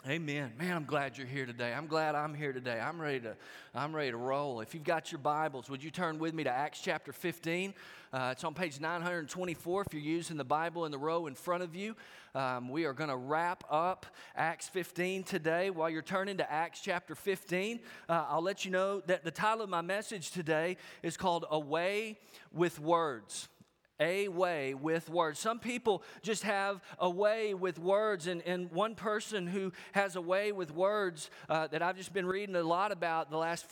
Amen. Man, I'm glad you're here today. I'm glad I'm here today. I'm ready to roll. If you've got your Bibles, would you turn with me to Acts chapter 15? It's on page 924 if you're using the Bible in the row in front of you. We are going to wrap up Acts 15 today. While you're turning to Acts chapter 15, I'll let you know that the title of my message today is called A Way with Words. A way with words. Some people just have a way with words, and one person who has a way with words that I've just been reading a lot about the last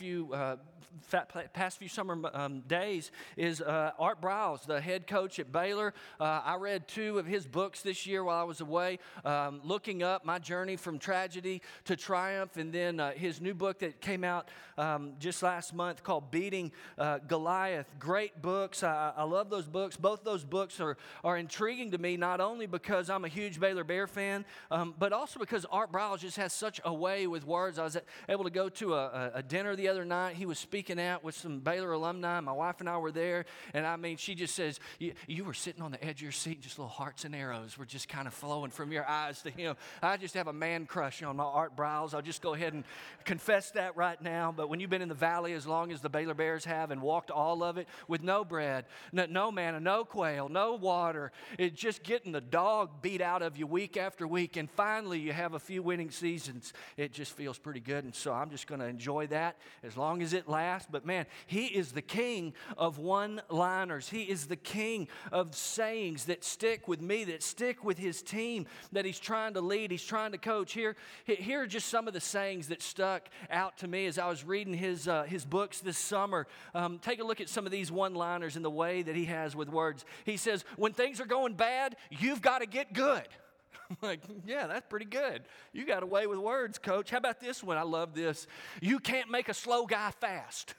past few summer days is Art Briles, the head coach at Baylor. I read 2 of his books this year while I was away, looking up my journey from tragedy to triumph, and then his new book that came out just last month called Beating Goliath. Great books. I love those books. Both those books are intriguing to me, not only because I'm a huge Baylor Bear fan, but also because Art Briles just has such a way with words. I was able to go to a dinner the other night. He was speaking out with some Baylor alumni. My wife and I were there, and I mean, she just says, you were sitting on the edge of your seat, and just little hearts and arrows were just kind of flowing from your eyes to him. I just have a man crush on my Art Briles. I'll just go ahead and confess that right now. But when you've been in the valley as long as the Baylor Bears have and walked all of it with no bread, no manna, no quail, no water, it's just getting the dog beat out of you week after week, and finally you have a few winning seasons, it just feels pretty good. And so I'm just going to enjoy that as long as it lasts. But man, he is the king of one-liners. He is the king of sayings that stick with me, that stick with his team that he's trying to lead, he's trying to coach. Here are just some of the sayings that stuck out to me as I was reading his books this summer. Take a look at some of these one-liners and the way that he has with words. He says, when things are going bad, you've got to get good. I'm like, yeah, that's pretty good. You got a way with words, coach. How about this one? I love this. You can't make a slow guy fast.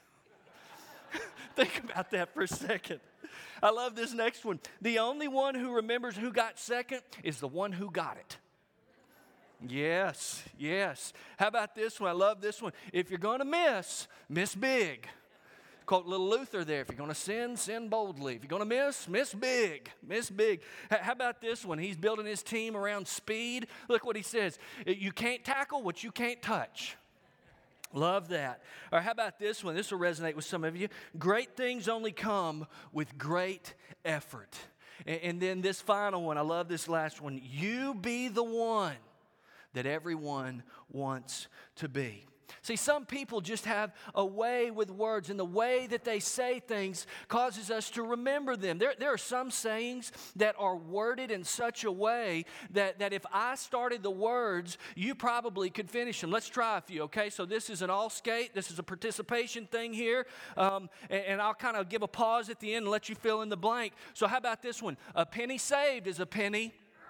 Think about that for a second. I love this next one. The only one who remembers who got second is the one who got it. Yes. How about this one? I love this one. If you're going to miss big. Quote little Luther there. If you're going to sin boldly. If you're going to miss big. How about this one? He's building his team around speed. Look what he says. You can't tackle what you can't touch. Love that. Or how about this one? This will resonate with some of you. Great things only come with great effort. And then this final one. I love this last one. You be the one that everyone wants to be. See, some people just have a way with words, and the way that they say things causes us to remember them. There are some sayings that are worded in such a way that if I started the words, you probably could finish them. Let's try a few, okay? So this is an all skate. This is a participation thing here, and I'll kind of give a pause at the end and let you fill in the blank. So how about this one? A penny saved is a penny.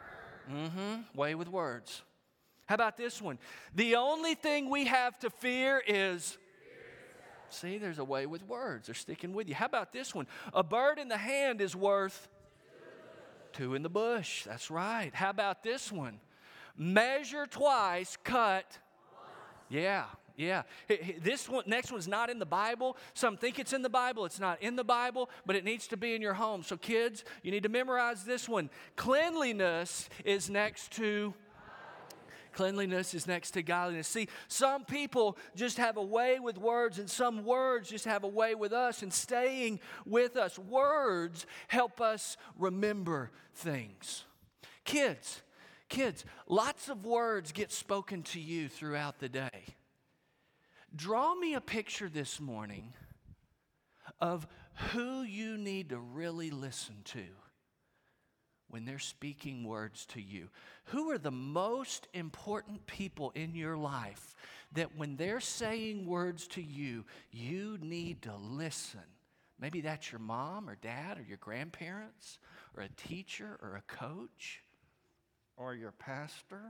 Way with words. How about this one? The only thing we have to fear is... See, there's a way with words. They're sticking with you. How about this one? A bird in the hand is worth 2 in the bush. That's right. How about this one? Measure twice, cut. Yeah. This one, next one's not in the Bible. Some think it's in the Bible. It's not in the Bible, but it needs to be in your home. So kids, you need to memorize this one. Cleanliness is next to godliness. See, some people just have a way with words, and some words just have a way with us and staying with us. Words help us remember things. Kids, lots of words get spoken to you throughout the day. Draw me a picture this morning of who you need to really listen to when they're speaking words to you. Who are the most important people in your life that when they're saying words to you, you need to listen? Maybe that's your mom or dad or your grandparents or a teacher or a coach or your pastor.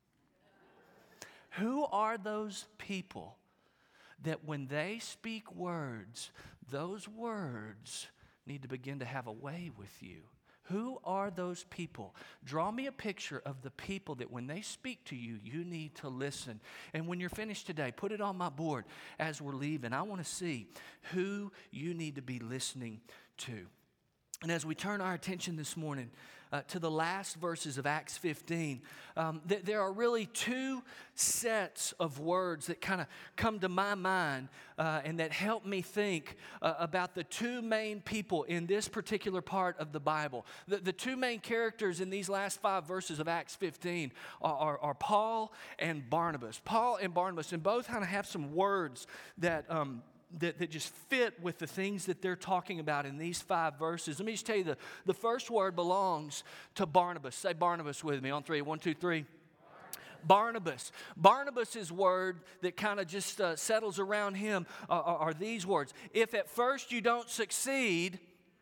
Who are those people that when they speak words, those words need to begin to have a way with you? Who are those people? Draw me a picture of the people that when they speak to you, you need to listen. And when you're finished today, put it on my board as we're leaving. I want to see who you need to be listening to. And as we turn our attention this morning to the last verses of Acts 15, there are really two sets of words that kind of come to my mind and that help me think about the two main people in this particular part of the Bible. The two main characters in these last 5 verses of Acts 15 are Paul and Barnabas. Paul and Barnabas, and both kind of have some words that just fit with the things that they're talking about in these 5 verses. Let me just tell you, the first word belongs to Barnabas. Say Barnabas with me on 3. 1, 2, 3. Barnabas. Barnabas' word that kind of just settles around him are these words. If at first you don't succeed,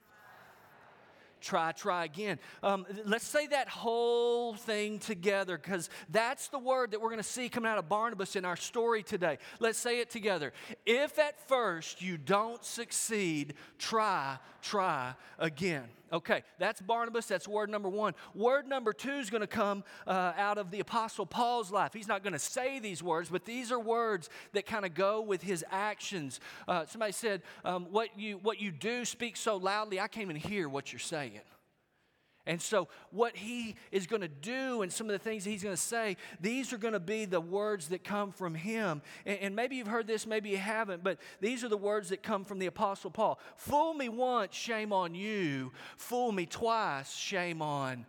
try again. Let's say that whole thing together, because that's the word that we're going to see coming out of Barnabas in our story today. Let's say it together. If at first you don't succeed, try again. Okay, that's Barnabas. That's word number 1. Word number 2 is going to come out of the Apostle Paul's life. He's not going to say these words, but these are words that kind of go with his actions. Somebody said, what you do speaks so loudly, I can't even hear what you're saying. And so what he is going to do and some of the things he's going to say, these are going to be the words that come from him. And maybe you've heard this, maybe you haven't, but these are the words that come from the Apostle Paul. Fool me once, shame on you. Fool me twice, shame on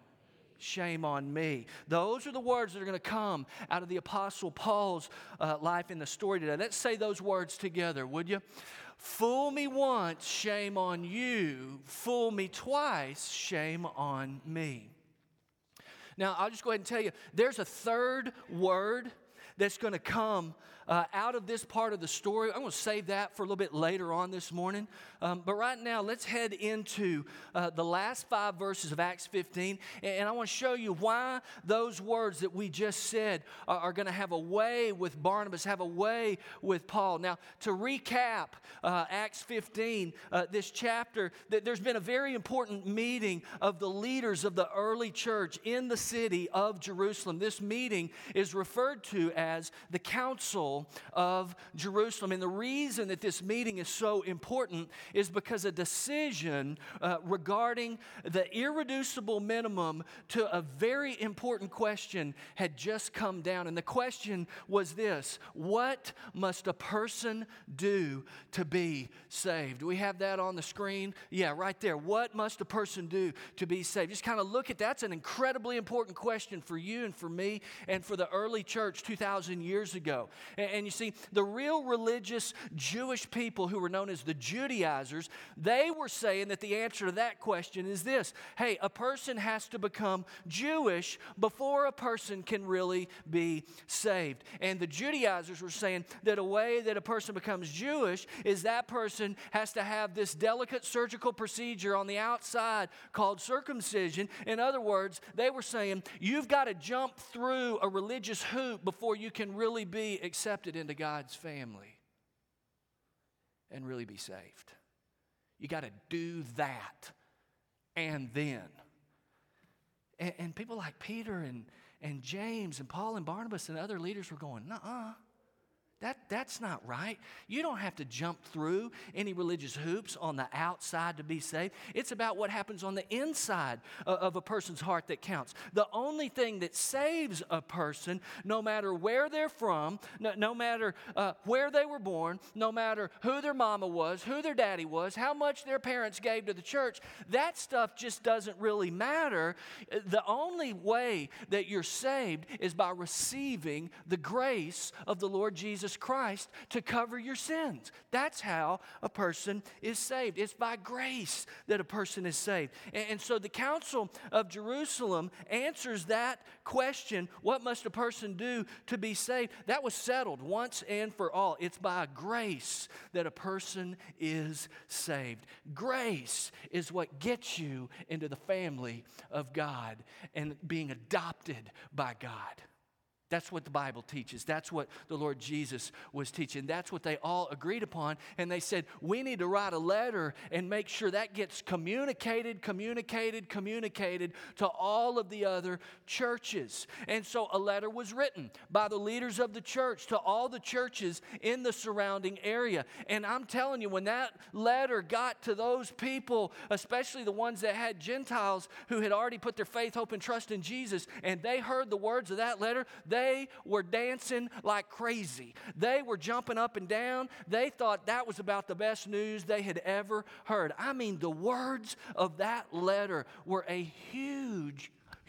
me. Those are the words that are going to come out of the Apostle Paul's life in the story today. Let's say those words together, would you? Fool me once, shame on you. Fool me twice, shame on me. Now, I'll just go ahead and tell you, there's a third word that's going to come out of this part of the story. I'm going to save that for a little bit later on this morning. But right now, let's head into the last 5 verses of Acts 15. And I want to show you why those words that we just said are going to have a way with Barnabas, have a way with Paul. Now, to recap Acts 15, this chapter, there's been a very important meeting of the leaders of the early church in the city of Jerusalem. This meeting is referred to as the Council of Jerusalem. And the reason that this meeting is so important is because a decision regarding the irreducible minimum to a very important question had just come down. And the question was this: what must a person do to be saved? Do we have that on the screen? Yeah, right there. What must a person do to be saved? Just kind of look at that. That's an incredibly important question for you and for me and for the early church 2,000 years ago. And you see, the real religious Jewish people who were known as the Judaizers, they were saying that the answer to that question is this: hey, a person has to become Jewish before a person can really be saved. And the Judaizers were saying that a way that a person becomes Jewish is that person has to have this delicate surgical procedure on the outside called circumcision. In other words, they were saying you've got to jump through a religious hoop before you can really be accepted into God's family and really be saved. You got to do that and then. And people like Peter and James and Paul and Barnabas and other leaders were going, nuh-uh. That's not right. You don't have to jump through any religious hoops on the outside to be saved. It's about what happens on the inside of a person's heart that counts. The only thing that saves a person, no matter where they're from, no matter where they were born, no matter who their mama was, who their daddy was, how much their parents gave to the church, that stuff just doesn't really matter. The only way that you're saved is by receiving the grace of the Lord Jesus Christ to cover your sins. That's how a person is saved. It's by grace that a person is saved. And so the Council of Jerusalem answers that question: what must a person do to be saved? That was settled once and for all. It's by grace that a person is saved. Grace is what gets you into the family of God and being adopted by God. That's what the Bible teaches. That's what the Lord Jesus was teaching. That's what they all agreed upon. And they said, we need to write a letter and make sure that gets communicated to all of the other churches. And so a letter was written by the leaders of the church to all the churches in the surrounding area. And I'm telling you, when that letter got to those people, especially the ones that had Gentiles who had already put their faith, hope, and trust in Jesus, and they heard the words of that letter, they were dancing like crazy. They were jumping up and down. They thought that was about the best news they had ever heard. I mean, the words of that letter were a huge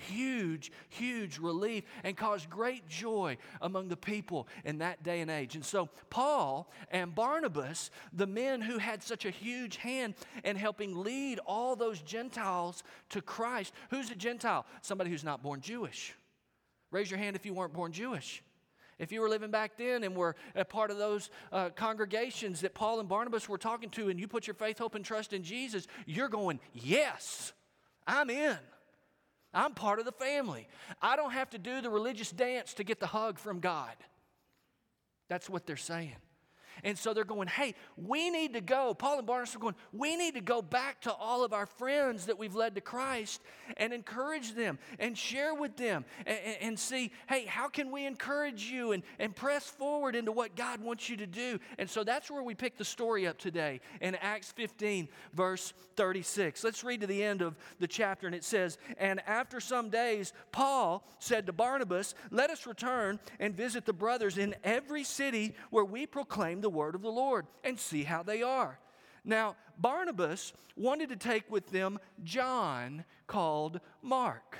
relief and caused great joy among the people in that day and age. And so Paul and Barnabas, the men who had such a huge hand in helping lead all those Gentiles to Christ. Who's a Gentile? Somebody who's not born Jewish. Raise your hand if you weren't born Jewish. If you were living back then and were a part of those congregations that Paul and Barnabas were talking to, and you put your faith, hope, and trust in Jesus, you're going, yes, I'm in. I'm part of the family. I don't have to do the religious dance to get the hug from God. That's what they're saying. And so they're going, hey, we need to go. Paul and Barnabas are going, we need to go back to all of our friends that we've led to Christ and encourage them and share with them and see, hey, how can we encourage you and press forward into what God wants you to do? And so that's where we pick the story up today in Acts 15, verse 36. Let's read to the end of the chapter, and it says, and after some days, Paul said to Barnabas, let us return and visit the brothers in every city where we proclaim the word of the Lord and see how they are. Now, Barnabas wanted to take with them John, called Mark.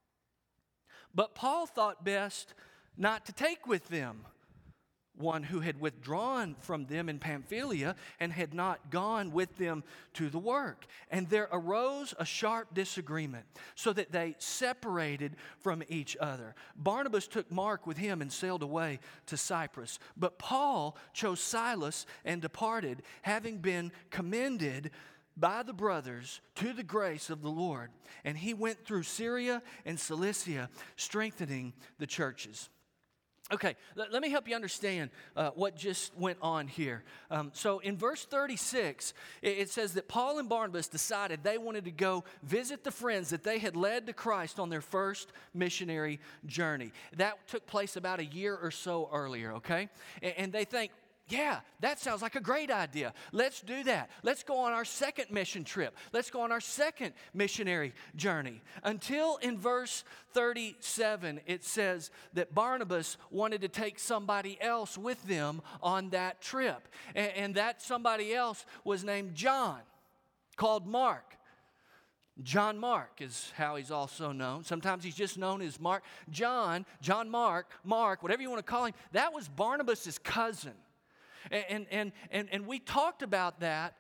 But Paul thought best not to take with them one who had withdrawn from them in Pamphylia and had not gone with them to the work. And there arose a sharp disagreement, so that they separated from each other. Barnabas took Mark with him and sailed away to Cyprus. But Paul chose Silas and departed, having been commended by the brothers to the grace of the Lord. And he went through Syria and Cilicia, strengthening the churches. Okay, let me help you understand what just went on here. So in verse 36, it says that Paul and Barnabas decided they wanted to go visit the friends that they had led to Christ on their first missionary journey. That took place about a year or so earlier, okay? And they think, yeah, that sounds like a great idea. Let's do that. Let's go on our second mission trip. Let's go on our second missionary journey. Until in verse 37, it says that Barnabas wanted to take somebody else with them on that trip. And that somebody else was named John, called Mark. John Mark is how he's also known. Sometimes he's just known as Mark. John Mark, whatever you want to call him, that was Barnabas' cousin. And we talked about that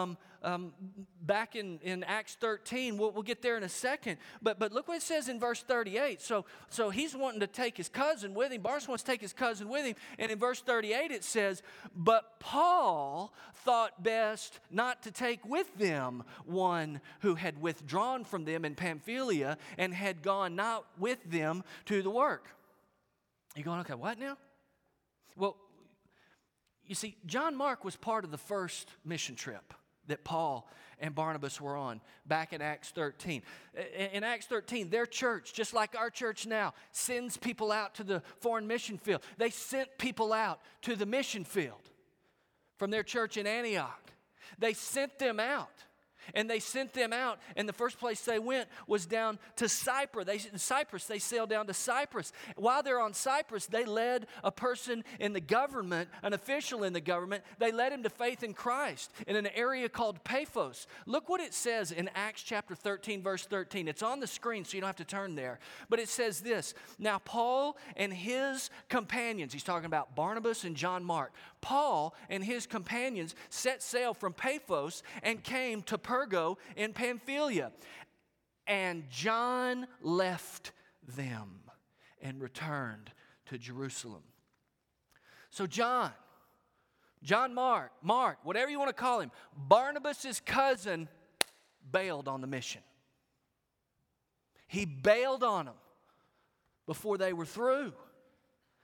back in Acts 13. We'll get there in a second. But look what it says in verse 38. So he's wanting to take his cousin with him. Barnabas wants to take his cousin with him. And in verse 38 it says, but Paul thought best not to take with them one who had withdrawn from them in Pamphylia and had gone not with them to the work. You're going, okay, what now? Well, you see, John Mark was part of the first mission trip that Paul and Barnabas were on back in Acts 13. In Acts 13, their church, just like our church now, sends people out to the foreign mission field. They sent people out to the mission field from their church in Antioch. They sent them out. And they sent them out, and the first place they went was down to Cyprus. They sailed down to Cyprus. While they're on Cyprus, they led a person in the government, an official in the government, they led him to faith in Christ in an area called Paphos. Look what it says in Acts chapter 13, verse 13. It's on the screen, so you don't have to turn there. But it says this, now Paul and his companions, he's talking about Barnabas and John Mark, Paul and his companions set sail from Paphos and came to Pergo in Pamphylia. And John left them and returned to Jerusalem. So John Mark, whatever you want to call him, Barnabas' cousin, bailed on the mission. He bailed on them before they were through.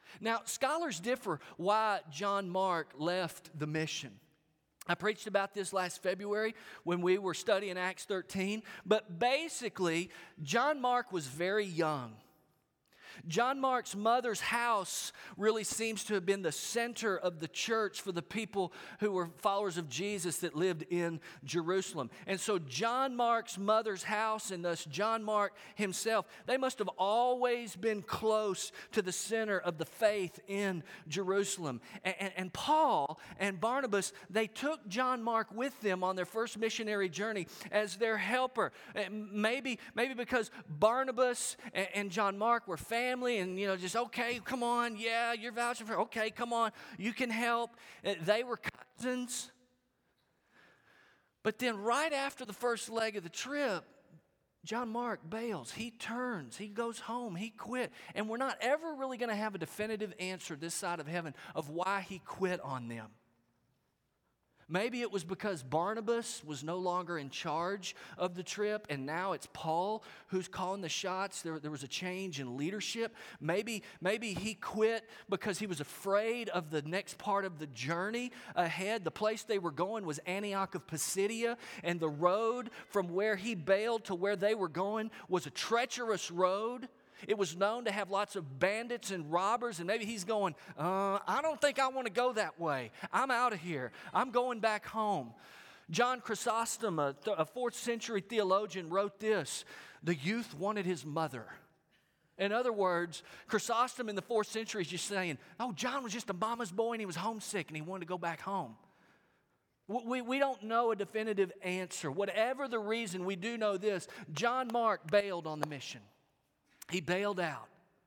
Now, scholars differ why John Mark left the mission. I preached about this last February when we were studying Acts 13, but basically, John Mark was very young. John Mark's mother's house really seems to have been the center of the church for the people who were followers of Jesus that lived in Jerusalem. And so John Mark's mother's house, and thus John Mark himself, they must have always been close to the center of the faith in Jerusalem. And Paul and Barnabas, they took John Mark with them on their first missionary journey as their helper. Maybe because Barnabas and John Mark were family, and just okay, come on, yeah, you're vouching for, okay, come on, you can help. They were cousins. But then right after the first leg of the trip, John Mark bails. He turns. He goes home. He quit. And we're not ever really going to have a definitive answer this side of heaven of why he quit on them. Maybe it was because Barnabas was no longer in charge of the trip, and now it's Paul who's calling the shots. There was a change in leadership. Maybe he quit because he was afraid of the next part of the journey ahead. The place they were going was Antioch of Pisidia, and the road from where he bailed to where they were going was a treacherous road. It was known to have lots of bandits and robbers, and maybe he's going, I don't think I want to go that way. I'm out of here. I'm going back home. John Chrysostom, a 4th century theologian, wrote this: the youth wanted his mother. In other words, Chrysostom in the 4th century is just saying, John was just a mama's boy and he was homesick and he wanted to go back home. We don't know a definitive answer. Whatever the reason, we do know this: John Mark bailed on the mission. He bailed out.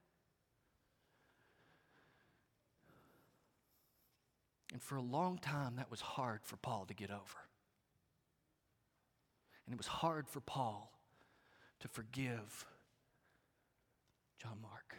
And for a long time, that was hard for Paul to get over. And it was hard for Paul to forgive John Mark.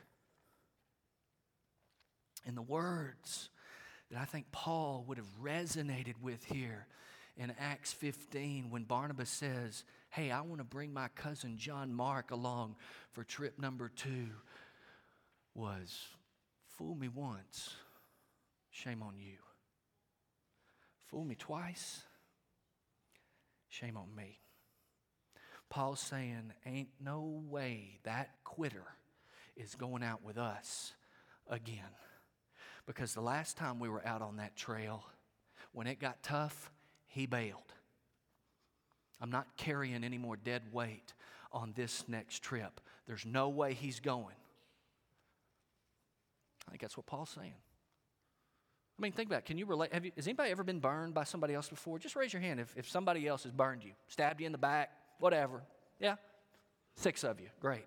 And the words that I think Paul would have resonated with here in Acts 15 when Barnabas says, hey, I want to bring my cousin John Mark along for trip number 2, was, fool me once, shame on you. Fool me twice, shame on me. Paul's saying, ain't no way that quitter is going out with us again. Because the last time we were out on that trail, when it got tough, he bailed. I'm not carrying any more dead weight on this next trip. There's no way he's going. I think that's what Paul's saying. I mean, think about it. Can you relate? Has anybody ever been burned by somebody else before? Just raise your hand if somebody else has burned you, stabbed you in the back, whatever. Yeah? 6 of you. Great.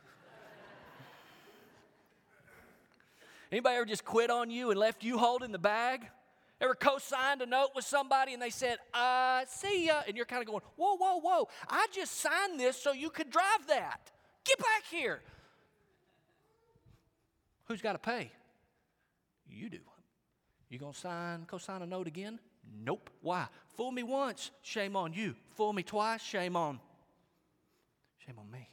Anybody ever just quit on you and left you holding the bag? Ever co-signed a note with somebody and they said, see ya, and you're kind of going, whoa, I just signed this so you could drive that. Get back here. Who's got to pay? You do. You going to co-sign a note again? Nope. Why? Fool me once, shame on you. Fool me twice, shame on me.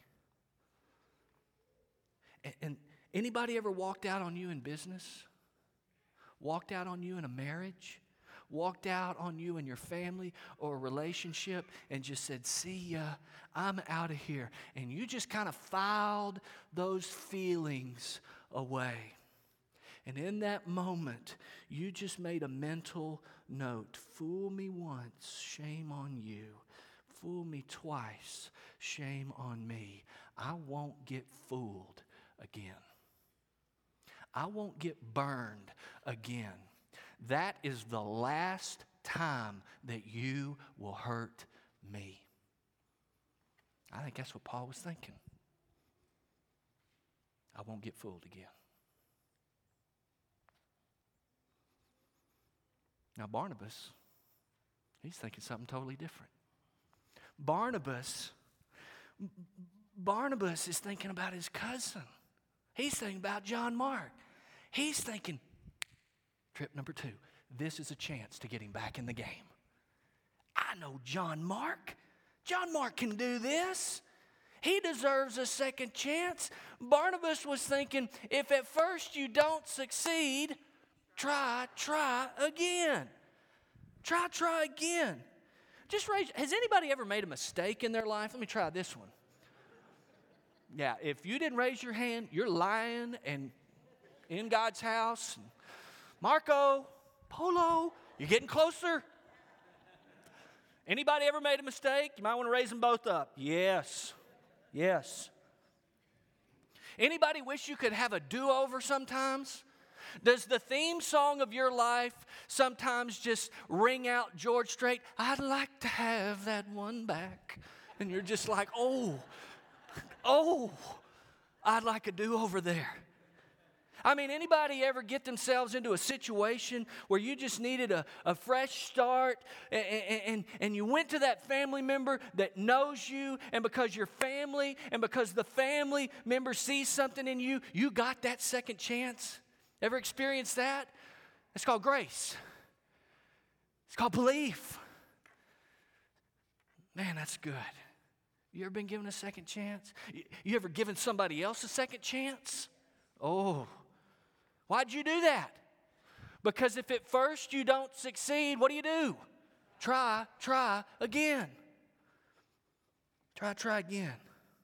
And anybody ever walked out on you in business? Walked out on you in a marriage? Walked out on you in your family or a relationship and just said, see ya, I'm out of here. And you just kind of filed those feelings away. And in that moment, you just made a mental note. Fool me once, shame on you. Fool me twice, shame on me. I won't get fooled again. I won't get burned again. That is the last time that you will hurt me. I think that's what Paul was thinking. I won't get fooled again. Now Barnabas, he's thinking something totally different. Barnabas is thinking about his cousin. He's thinking about John Mark. He's thinking, trip number 2, this is a chance to get him back in the game. I know John Mark. John Mark can do this. He deserves a second chance. Barnabas was thinking, if at first you don't succeed, try again. Try again. Has anybody ever made a mistake in their life? Let me try this one. Yeah, if you didn't raise your hand, you're lying and in God's house. Marco, Polo, you're getting closer. Anybody ever made a mistake? You might want to raise them both up. Yes. Anybody wish you could have a do-over sometimes? Does the theme song of your life sometimes just ring out George Strait? I'd like to have that one back. And you're just like, oh, I'd like a do-over there. I mean, anybody ever get themselves into a situation where you just needed a fresh start and you went to that family member that knows you, and because you're family and because the family member sees something in you, you got that second chance? Ever experienced that? It's called grace. It's called belief. Man, that's good. You ever been given a second chance? You ever given somebody else a second chance? Oh, why'd you do that? Because if at first you don't succeed, what do? Try again. Try again.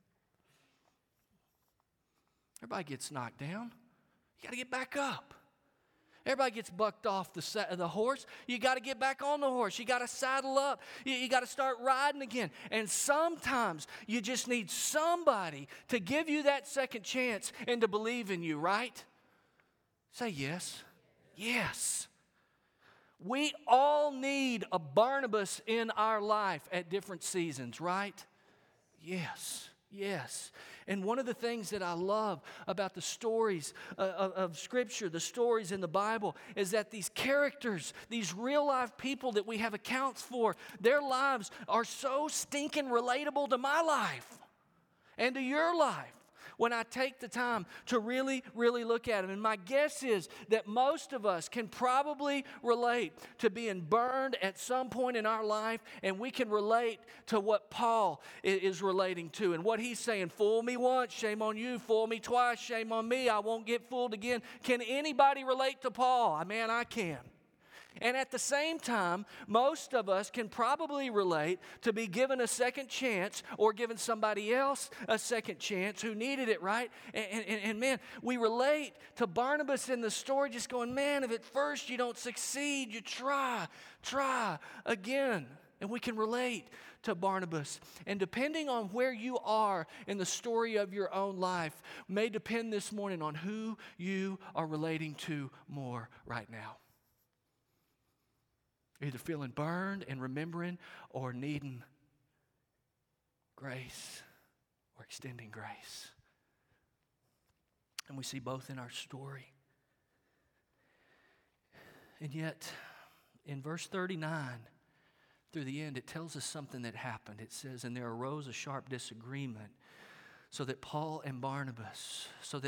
Everybody gets knocked down. You got to get back up. Everybody gets bucked off the horse. You got to get back on the horse. You got to saddle up. You got to start riding again. And sometimes you just need somebody to give you that second chance and to believe in you, right? Say yes. Yes. We all need a Barnabas in our life at different seasons, right? Yes. And one of the things that I love about the stories of Scripture, the stories in the Bible, is that these characters, these real life people that we have accounts for, their lives are so stinking relatable to my life and to your life when I take the time to really look at them. And my guess is that most of us can probably relate to being burned at some point in our life, and we can relate to what Paul is relating to and what he's saying. Fool me once, shame on you. Fool me twice, shame on me. I won't get fooled again. Can anybody relate to Paul? Man, I can. And at the same time, most of us can probably relate to be given a second chance or given somebody else a second chance who needed it, right? And man, we relate to Barnabas in the story just going, man, if at first you don't succeed, you try again. And we can relate to Barnabas. And depending on where you are in the story of your own life may depend this morning on who you are relating to more right now. Either feeling burned and remembering or needing grace or extending grace. And we see both in our story. And yet, in verse 39, through the end, it tells us something that happened. It says, and there arose a sharp disagreement so that Paul and Barnabas,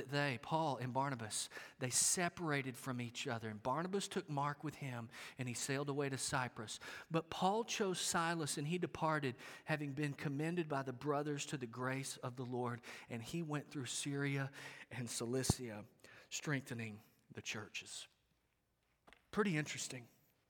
they separated from each other. And Barnabas took Mark with him, and he sailed away to Cyprus. But Paul chose Silas, and he departed, having been commended by the brothers to the grace of the Lord. And he went through Syria and Cilicia, strengthening the churches. Pretty interesting.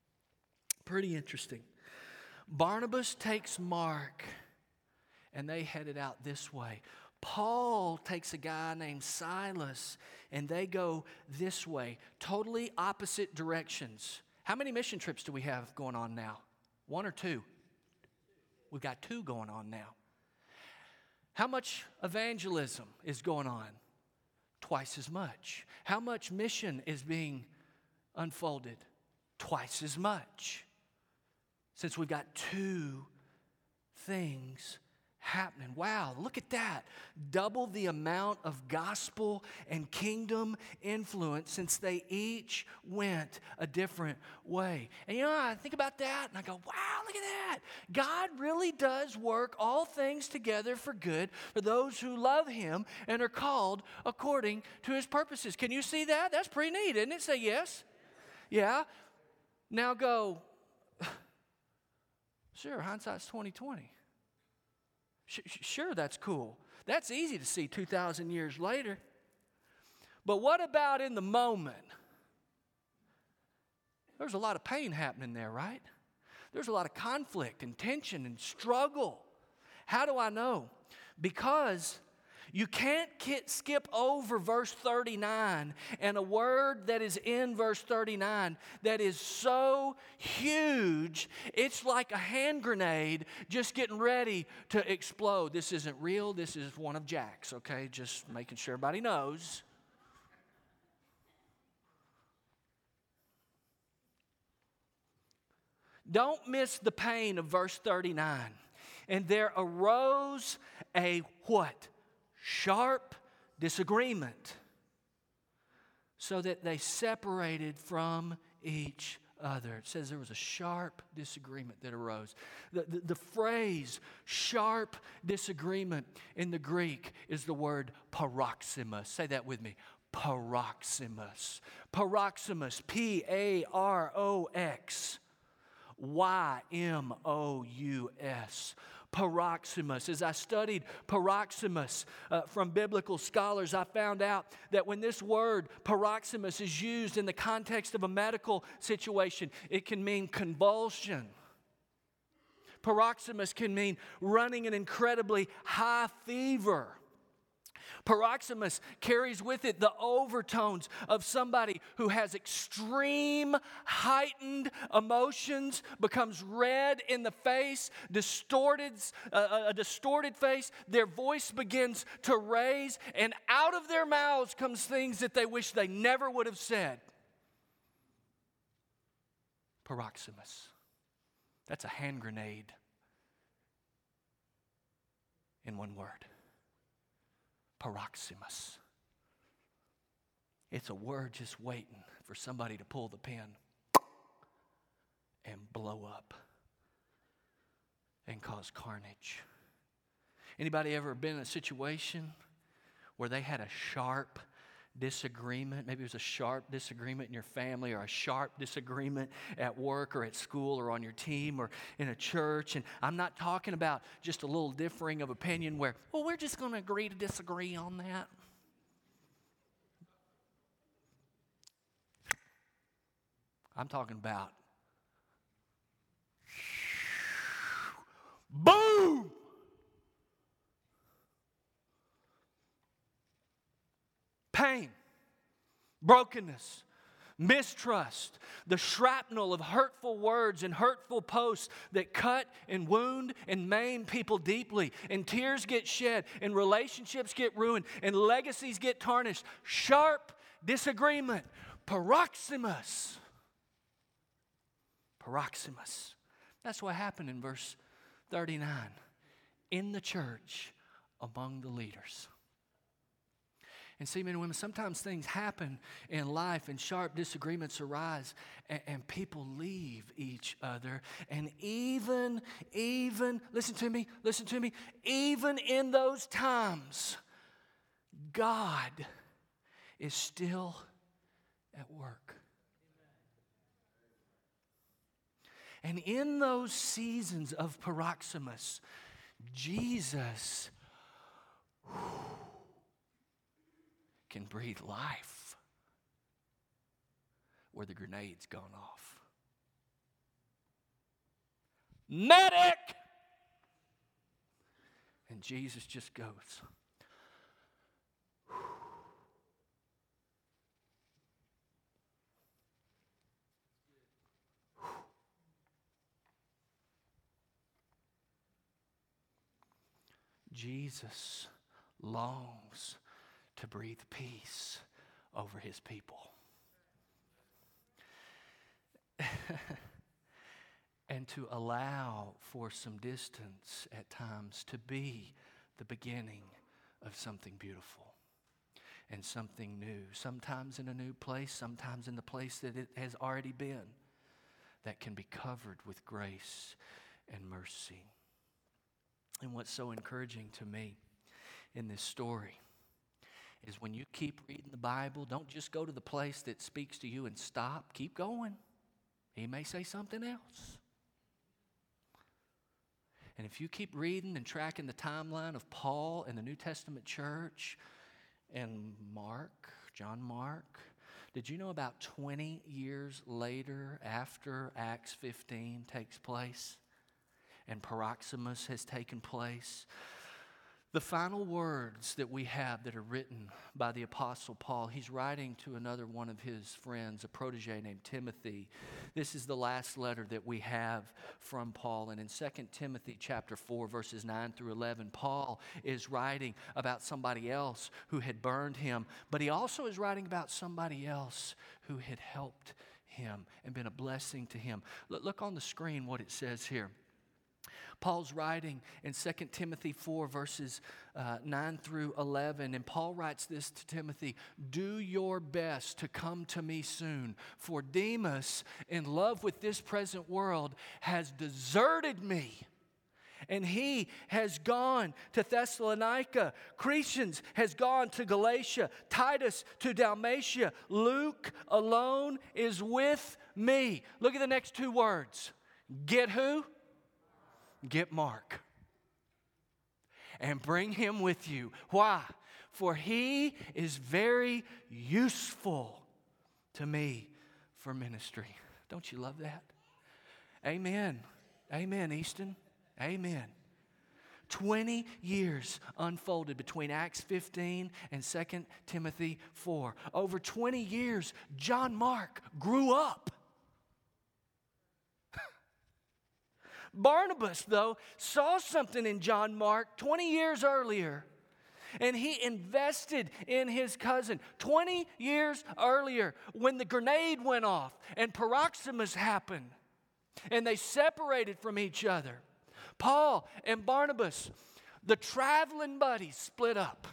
Barnabas takes Mark, and they headed out this way. Paul takes a guy named Silas, and they go this way, totally opposite directions. How many mission trips do we have going on now? 1 or 2? We've got 2 going on now. How much evangelism is going on? Twice as much. How much mission is being unfolded? Twice as much. Since we've got 2 things happening. Wow, look at that. Double the amount of gospel and kingdom influence since they each went a different way. And I think about that and I go, wow, look at that. God really does work all things together for good for those who love Him and are called according to His purposes. Can you see that? That's pretty neat, isn't it? Say yes. Yeah. Now go, sure, hindsight's 20/20. Sure, that's cool. That's easy to see 2,000 years later. But what about in the moment? There's a lot of pain happening there, right? There's a lot of conflict and tension and struggle. How do I know? Because you can't skip over verse 39 and a word that is in verse 39 that is so huge, it's like a hand grenade just getting ready to explode. This isn't real. This is one of Jack's, okay? Just making sure everybody knows. Don't miss the pain of verse 39. And there arose a what? Sharp disagreement, so that they separated from each other. It says there was a sharp disagreement that arose. The phrase sharp disagreement in the Greek is the word paroxysmos. Say that with me. Paroxysmos. Paroxysmos. Parox. YMOUS. Paroxysmos. As I studied paroxysmos from biblical scholars, I found out that when this word paroxysmos is used in the context of a medical situation, it can mean convulsion. Paroxysmos can mean running an incredibly high fever. Paroxysmos carries with it the overtones of somebody who has extreme heightened emotions, becomes red in the face, a distorted face. Their voice begins to raise, and out of their mouths comes things that they wish they never would have said. Paroxysmos. That's a hand grenade in one word. Paroxysmos. It's a word just waiting for somebody to pull the pin and blow up and cause carnage. Anybody ever been in a situation where they had a sharp disagreement? Maybe it was a sharp disagreement in your family, or a sharp disagreement at work or at school or on your team or in a church. And I'm not talking about just a little differing of opinion where, well, we're just going to agree to disagree on that. I'm talking about boom! Pain, brokenness, mistrust, the shrapnel of hurtful words and hurtful posts that cut and wound and maim people deeply, and tears get shed, and relationships get ruined, and legacies get tarnished. Sharp disagreement, paroxysmos. Paroxysmos. That's what happened in verse 39 in the church among the leaders. And see, men and women, sometimes things happen in life and sharp disagreements arise and people leave each other. And even, listen to me, even in those times, God is still at work. And in those seasons of paroxysmos, Jesus can breathe life where the grenade's gone off. Medic! And Jesus just goes. Jesus longs to breathe peace over his people. And to allow for some distance at times to be the beginning of something beautiful and something new. Sometimes in a new place, sometimes in the place that it has already been, that can be covered with grace and mercy. And what's so encouraging to me in this story is when you keep reading the Bible, don't just go to the place that speaks to you and stop. Keep going. He may say something else. And if you keep reading and tracking the timeline of Paul and the New Testament church and John Mark, did you know about 20 years later, after Acts 15 takes place and Paroxysmus has taken place, the final words that we have that are written by the Apostle Paul, he's writing to another one of his friends, a protege named Timothy. This is the last letter that we have from Paul. And in 2 Timothy chapter 4, verses 9 through 11, Paul is writing about somebody else who had burned him, but he also is writing about somebody else who had helped him and been a blessing to him. Look on the screen what it says here. Paul's writing in 2 Timothy 4, verses 9 through 11, and Paul writes this to Timothy: "Do your best to come to me soon, for Demas, in love with this present world, has deserted me. And he has gone to Thessalonica. Crescens has gone to Galatia. Titus to Dalmatia. Luke alone is with me." Look at the next two words. Get who? Get Mark. And bring him with you. Why? For he is very useful to me for ministry. Don't you love that? Amen. Amen, Easton. Amen. 20 years unfolded between Acts 15 and 2 Timothy 4. Over 20 years, John Mark grew up. Barnabas, though, saw something in John Mark 20 years earlier, and he invested in his cousin. 20 years earlier, when the grenade went off and Paroxysmus happened, and they separated from each other, Paul and Barnabas, the traveling buddies, split up.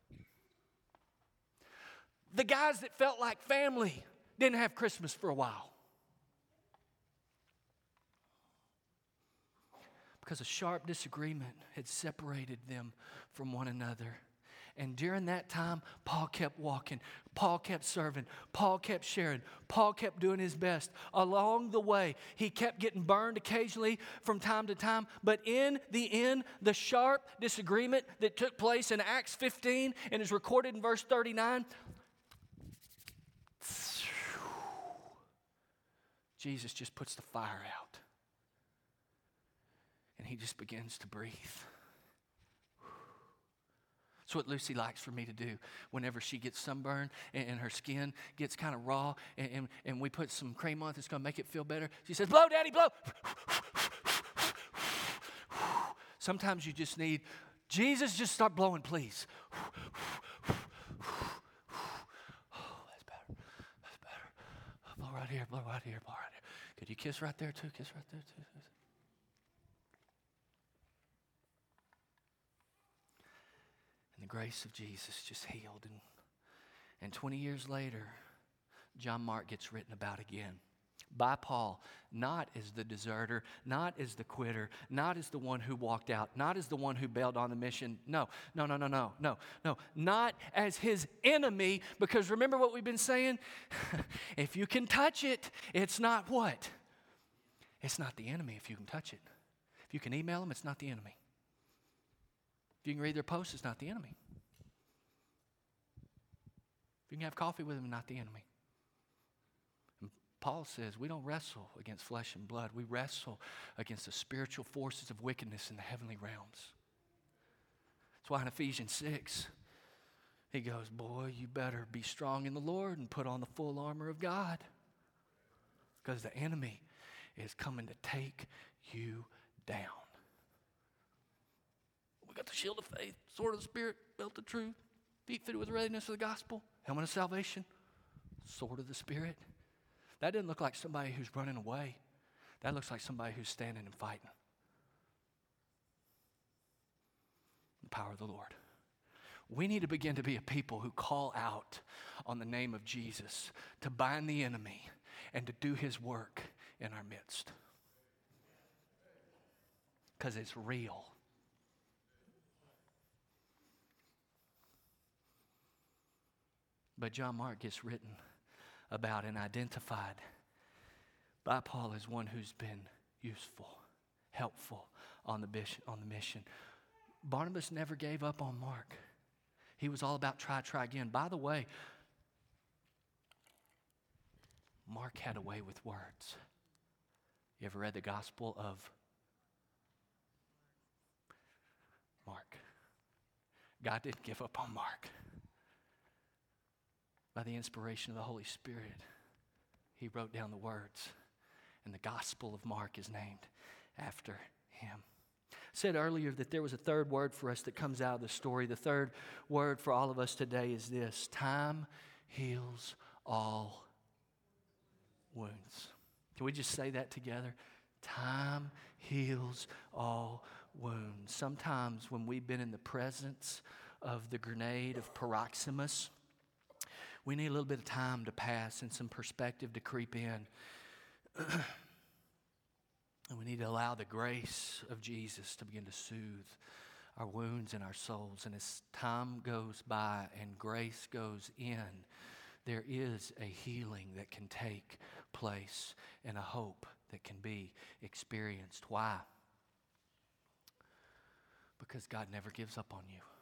The guys that felt like family didn't have Christmas for a while, because a sharp disagreement had separated them from one another. And during that time, Paul kept walking. Paul kept serving. Paul kept sharing. Paul kept doing his best. Along the way, he kept getting burned occasionally from time to time. But in the end, the sharp disagreement that took place in Acts 15 and is recorded in verse 39, Jesus just puts the fire out. And he just begins to breathe. That's what Lucy likes for me to do whenever she gets sunburned and her skin gets kind of raw, and we put some cream on it that's going to make it feel better. She says, "Blow, Daddy, blow." Sometimes you just need, Jesus, just start blowing, please. Oh, that's better. That's better. Blow right here, blow right here, blow right here. Could you kiss right there too? Kiss right there too. And the grace of Jesus just healed. And 20 years later, John Mark gets written about again by Paul, not as the deserter, not as the quitter, not as the one who walked out, not as the one who bailed on the mission. No. Not as his enemy, because remember what we've been saying? If you can touch it, it's not what? It's not the enemy if you can touch it. If you can email them, it's not the enemy. If you can read their posts, it's not the enemy. If you can have coffee with them, not the enemy. And Paul says we don't wrestle against flesh and blood. We wrestle against the spiritual forces of wickedness in the heavenly realms. That's why in Ephesians 6, he goes, boy, you better be strong in the Lord and put on the full armor of God, because the enemy is coming to take you down. We got the shield of faith, sword of the Spirit, belt of truth, feet fitted with the readiness of the gospel, helmet of salvation, sword of the Spirit. That doesn't look like somebody who's running away. That looks like somebody who's standing and fighting. The power of the Lord. We need to begin to be a people who call out on the name of Jesus to bind the enemy and to do his work in our midst. Because it's real. But John Mark gets written about and identified by Paul as one who's been useful helpful on the mission. Barnabas never gave up on Mark. He was all about try again. By the way, Mark had a way with words. You ever read the Gospel of Mark? God didn't give up on Mark. By the inspiration of the Holy Spirit, he wrote down the words, and the Gospel of Mark is named after him. I said earlier that there was a third word for us that comes out of the story. The third word for all of us today is this: time heals all wounds. Can we just say that together? Time heals all wounds. Sometimes when we've been in the presence of the grenade of Paroxysmus, we need a little bit of time to pass and some perspective to creep in. And we need to allow the grace of Jesus to begin to soothe our wounds and our souls. And as time goes by and grace goes in, there is a healing that can take place and a hope that can be experienced. Why? Because God never gives up on you.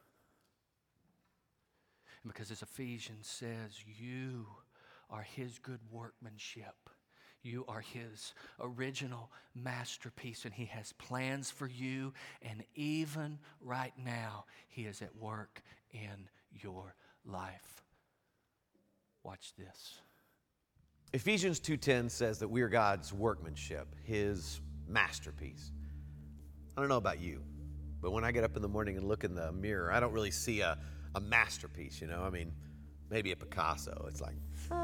And because as Ephesians says, you are His good workmanship. You are His original masterpiece, and He has plans for you. And even right now, He is at work in your life. Watch this. Ephesians 2:10 says that we are God's workmanship, His masterpiece. I don't know about you, but when I get up in the morning and look in the mirror, I don't really see a masterpiece, you know? I mean, maybe a Picasso. It's like,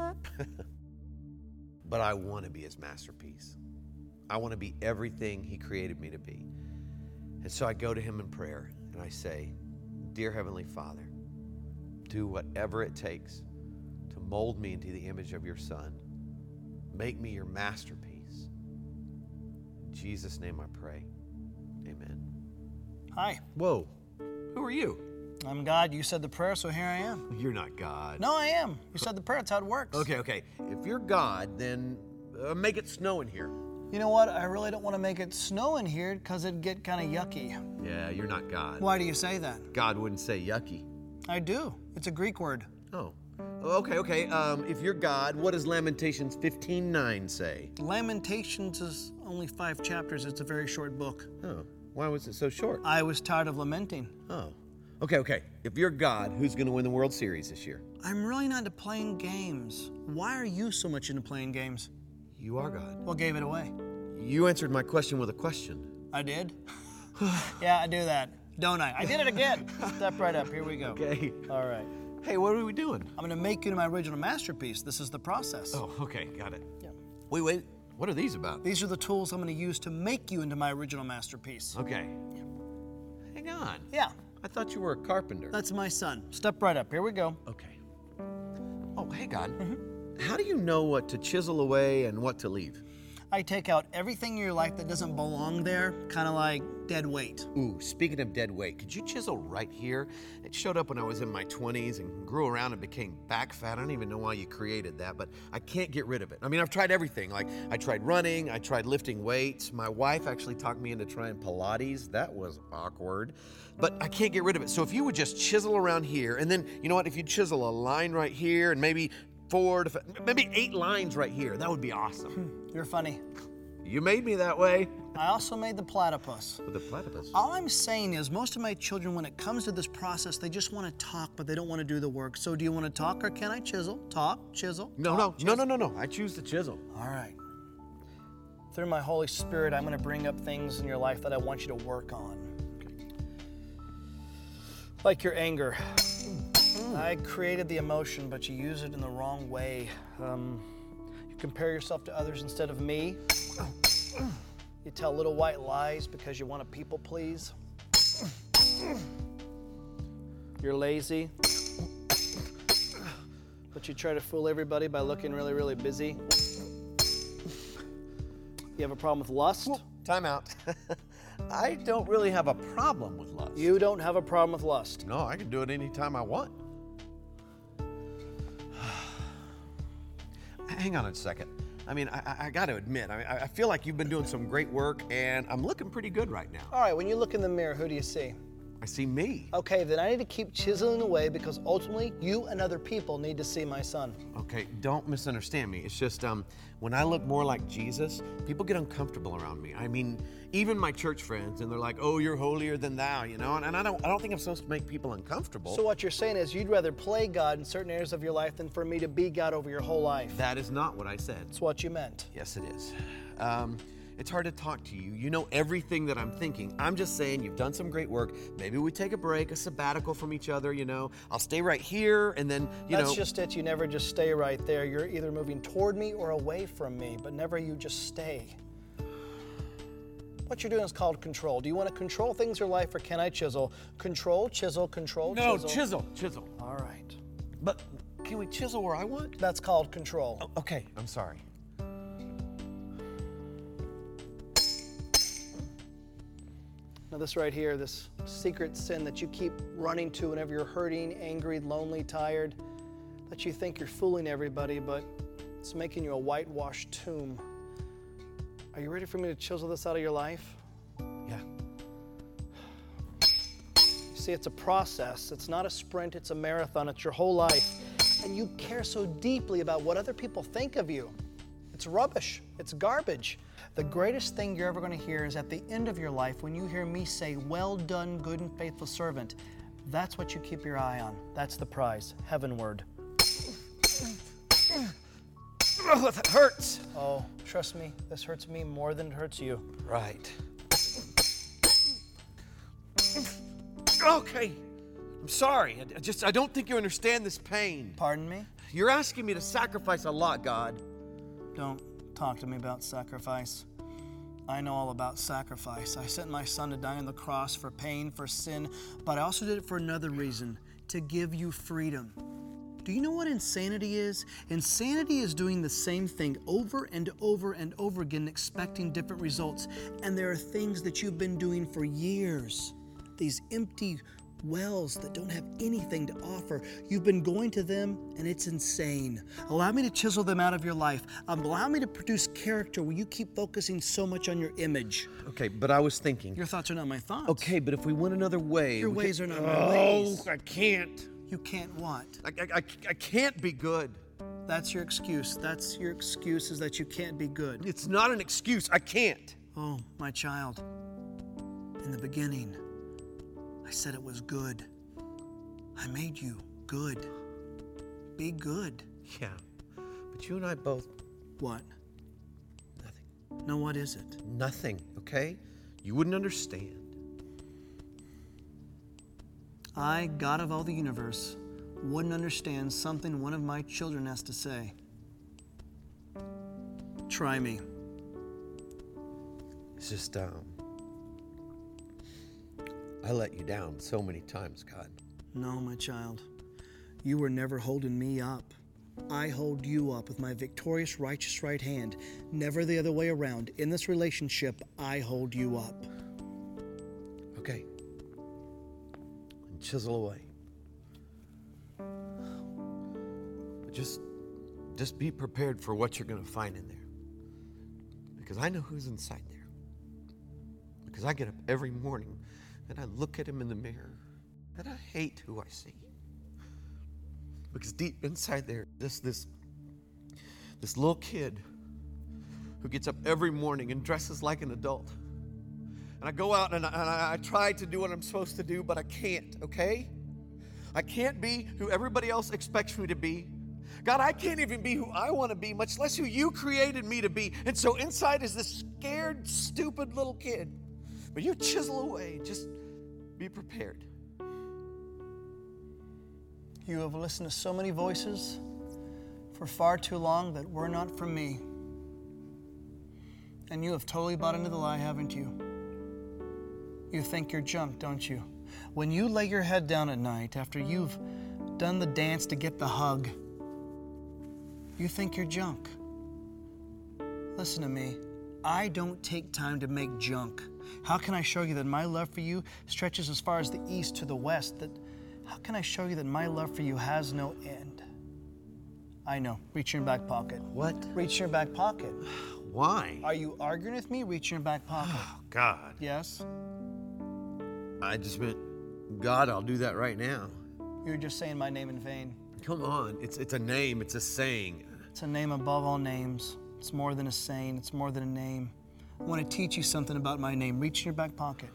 but I want to be His masterpiece. I want to be everything He created me to be. And so I go to Him in prayer and I say, Dear Heavenly Father, do whatever it takes to mold me into the image of your Son. Make me your masterpiece. In Jesus' name I pray. Amen. Hi, Whoa, who are you? I'm God. You said the prayer, so here I am. You're not God. No, I am. You said the prayer. That's how it works. Okay. If you're God, then make it snow in here. You know what? I really don't want to make it snow in here because it'd get kind of yucky. Yeah, you're not God. Why do you say that? God wouldn't say yucky. I do. It's a Greek word. Oh. Okay. If you're God, what does Lamentations 15:9 say? Lamentations is only 5 chapters. It's a very short book. Oh. Why was it so short? I was tired of lamenting. Oh. Okay. If you're God, who's going to win the World Series this year? I'm really not into playing games. Why are you so much into playing games? You are God. What gave it away? You answered my question with a question. I did? Yeah, I do that, don't I? I did it again. Step right up. Here we go. Okay. All right. Hey, what are we doing? I'm going to make you into my original masterpiece. This is the process. Oh, okay. Got it. Yeah. Wait. What are these about? These are the tools I'm going to use to make you into my original masterpiece. Okay. Hang on. Yeah, I thought you were a carpenter. that's my son. Step right up. Here we go. Okay. Oh, hey, God. How do you know what to chisel away and what to leave? I take out everything in your life that doesn't belong there, kind of like dead weight. Ooh, speaking of dead weight, could you chisel right here? It showed up when I was in my 20s and grew around and became back fat. I don't even know why you created that, but I can't get rid of it. I mean, I've tried everything. Like, I tried running, I tried lifting weights. My wife actually talked me into trying Pilates. That was awkward, but I can't get rid of it. So if you would just chisel around here, and then, you know what, if you chisel a line right here and maybe 8 lines right here, that would be awesome. You're funny. You made me that way. I also made the platypus. With the platypus. All I'm saying is most of my children, when it comes to this process, they just want to talk, but they don't want to do the work. So do you want to talk or can I chisel? Talk, chisel. No. I choose to chisel. All right. Through my Holy Spirit, I'm going to bring up things in your life that I want you to work on. Like your anger. I created the emotion, but you use it in the wrong way. You compare yourself to others instead of me. You tell little white lies because you want to people please. You're lazy, but you try to fool everybody by looking really, really busy. You have a problem with lust? Time out. I don't really have a problem with lust. You don't have a problem with lust. No, I can do it anytime I want. Hang on a second. I mean, I got to admit, I feel like you've been doing some great work, and I'm looking pretty good right now. All right, when you look in the mirror, who do you see? I see me. Okay, then I need to keep chiseling away because ultimately you and other people need to see my son. Okay, don't misunderstand me. It's just when I look more like Jesus, people get uncomfortable around me. I mean, even my church friends, and they're like, "Oh, you're holier than thou," you know. And I don't think I'm supposed to make people uncomfortable. So what you're saying is you'd rather play God in certain areas of your life than for me to be God over your whole life. That is not what I said. That's what you meant. Yes, it is. It's hard to talk to you. You know everything that I'm thinking. I'm just saying you've done some great work. Maybe we take a break, a sabbatical from each other, you know. I'll stay right here, and then, That's just it. You never just stay right there. You're either moving toward me or away from me, but never you just stay. What you're doing is called control. Do you want to control things in your life, or can I chisel? Control, chisel, control, No, chisel. chisel. All right. But can we chisel where I want? That's called control. Oh, okay, I'm sorry. Now this right here, this secret sin that you keep running to whenever you're hurting, angry, lonely, tired, that you think you're fooling everybody, but it's making you a whitewashed tomb. Are you ready for me to chisel this out of your life? Yeah. You see, it's a process. It's not a sprint, it's a marathon. It's your whole life. And you care so deeply about what other people think of you. It's rubbish. It's garbage. The greatest thing you're ever going to hear is at the end of your life when you hear me say, "Well done, good and faithful servant." That's what you keep your eye on. That's the prize, heavenward. Oh, that hurts. Oh, trust me, this hurts me more than it hurts you. Right. Okay. I'm sorry. I don't think you understand this pain. Pardon me? You're asking me to sacrifice a lot, God. Don't talk to me about sacrifice. I know all about sacrifice. I sent my son to die on the cross for pain, for sin, but I also did it for another reason, to give you freedom. Do you know what insanity is? Insanity is doing the same thing over and over and over again, expecting different results. And there are things that you've been doing for years, these empty wells that don't have anything to offer. You've been going to them, and it's insane. Allow me to chisel them out of your life. Allow me to produce character where you keep focusing so much on your image. Okay, but I was thinking. Your thoughts are not my thoughts. Okay, but if we went another way. Your ways are not my ways. Oh, I can't. You can't what? I can't be good. That's your excuse. That's your excuse, is that you can't be good. It's not an excuse. I can't. Oh, my child. In the beginning, I said it was good. I made you good. Be good. Yeah, but you and I both. What? Nothing. No, what is it? Nothing, okay? You wouldn't understand. I, God of all the universe, wouldn't understand something one of my children has to say. Try me. It's just, I let you down so many times, God. No, my child. You were never holding me up. I hold you up with my victorious, righteous right hand, never the other way around. In this relationship, I hold you up. Okay. Chisel away. But just be prepared for what you're going to find in there. Because I know who's inside there. Because I get up every morning and I look at him in the mirror and I hate who I see. Because deep inside there, this little kid who gets up every morning and dresses like an adult. And I go out and I try to do what I'm supposed to do, but I can't, okay? I can't be who everybody else expects me to be. God, I can't even be who I want to be, much less who you created me to be. And so inside is this scared, stupid little kid. But you chisel away. Just be prepared. You have listened to so many voices for far too long that were not from me. And you have totally bought into the lie, haven't you? You think you're junk, don't you? When you lay your head down at night after you've done the dance to get the hug, you think you're junk. Listen to me. I don't take time to make junk. How can I show you that my love for you stretches as far as the east to the west? How can I show you that my love for you has no end? I know. Reach in your back pocket. What? Reach in your back pocket. Why? Are you arguing with me? Reach in your back pocket. Oh, God. Yes? I just meant, God, I'll do that right now. You're just saying my name in vain. Come on. It's a name. It's a saying. It's a name above all names. It's more than a saying. It's more than a name. I want to teach you something about my name. Reach in your back pocket.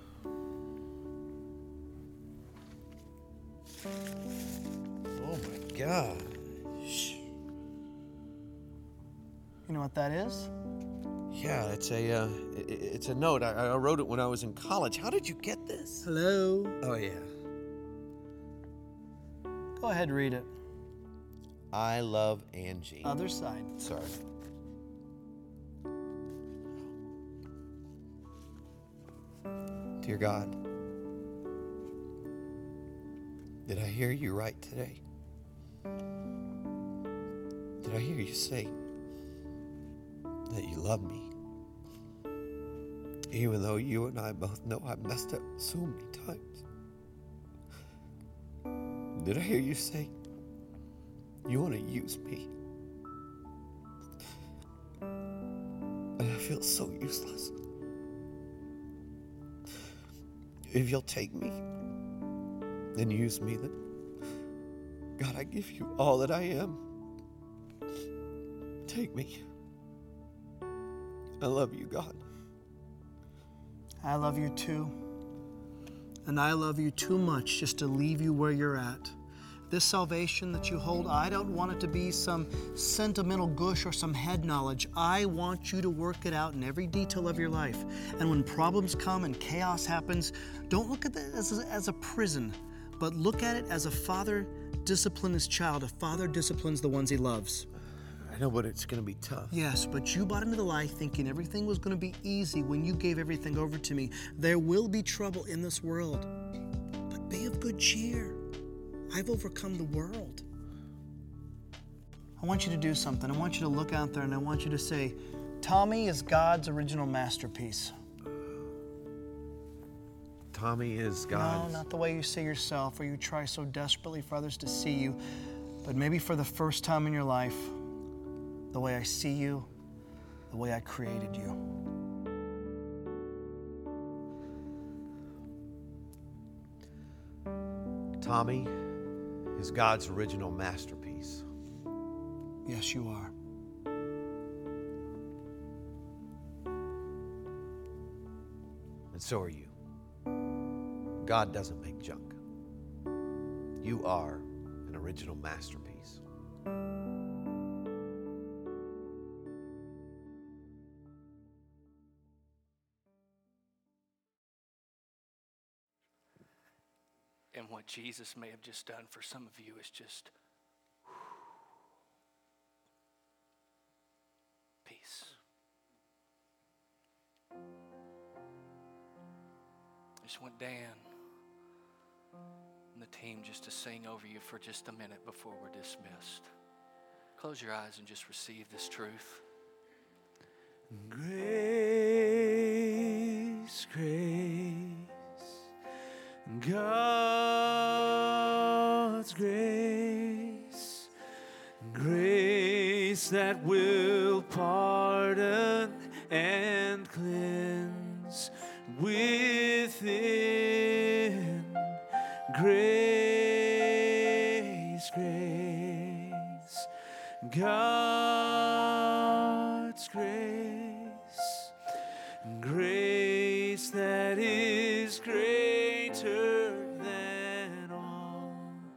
Oh, my God. You know what that is? Yeah, it's a note. I wrote it when I was in college. How did you get this? Hello? Oh, yeah. Go ahead, read it. I love Angie. Other side. Sorry. Dear God, did I hear you right today? Did I hear you say that you love me? Even though you and I both know I messed up so many times. Did I hear you say you want to use me? And I feel so useless. If you'll take me and use me, then God, I give you all that I am. Take me. I love you, God. I love you too. And I love you too much just to leave you where you're at. This salvation that you hold, I don't want it to be some sentimental gush or some head knowledge. I want you to work it out in every detail of your life. And when problems come and chaos happens, don't look at it as a prison, but look at it as a father disciplines his child. A father disciplines the ones he loves. I know, but it's going to be tough. Yes, but you bought into the lie thinking everything was going to be easy when you gave everything over to me. There will be trouble in this world, but be of good cheer. I've overcome the world. I want you to do something. I want you to look out there and I want you to say, Tommy is God's original masterpiece. Tommy is God's. No, not the way you see yourself or you try so desperately for others to see you, but maybe for the first time in your life, the way I see you, the way I created you. Tommy is God's original masterpiece. Yes, you are. And so are you. God doesn't make junk. You are an original masterpiece. And what Jesus may have just done for some of you is just peace. I just want Dan and the team just to sing over you for just a minute before we're dismissed. Close your eyes and just receive this truth. Grace, grace, God's grace, grace that will pardon and cleanse within. Grace, grace, God's grace, grace that is greater than all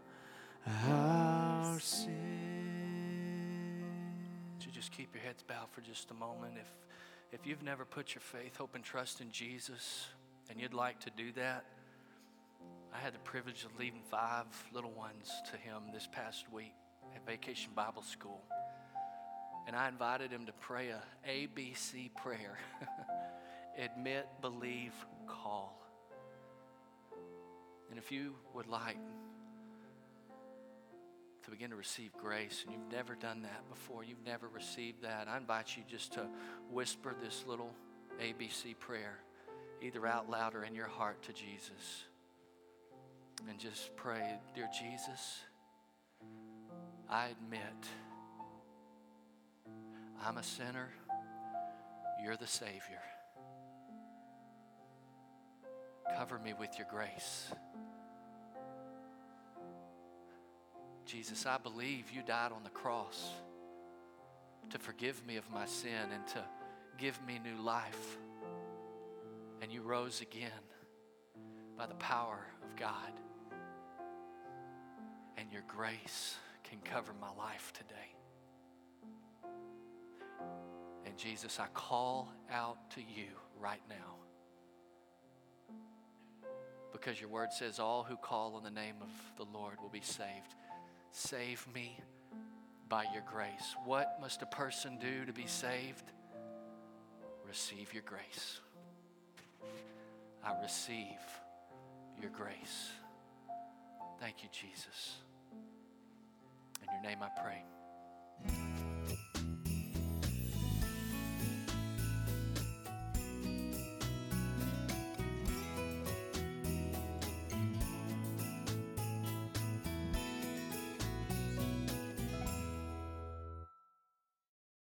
our sin. So just keep your heads bowed for just a moment. If you've never put your faith, hope, and trust in Jesus, and you'd like to do that, I had the privilege of leading 5 little ones to him this past week at Vacation Bible School. And I invited him to pray a ABC prayer. Admit, believe, call. And if you would like to begin to receive grace, and you've never done that before, you've never received that, I invite you just to whisper this little ABC prayer, either out loud or in your heart to Jesus. And just pray, dear Jesus, I admit I'm a sinner. You're the Savior. Cover me with your grace. Jesus, I believe you died on the cross to forgive me of my sin and to give me new life. And you rose again by the power of God. And your grace can cover my life today. And Jesus, I call out to you right now. Because your word says all who call on the name of the Lord will be saved. Save me by your grace. What must a person do to be saved? Receive your grace. I receive your grace. Thank you, Jesus. In your name I pray.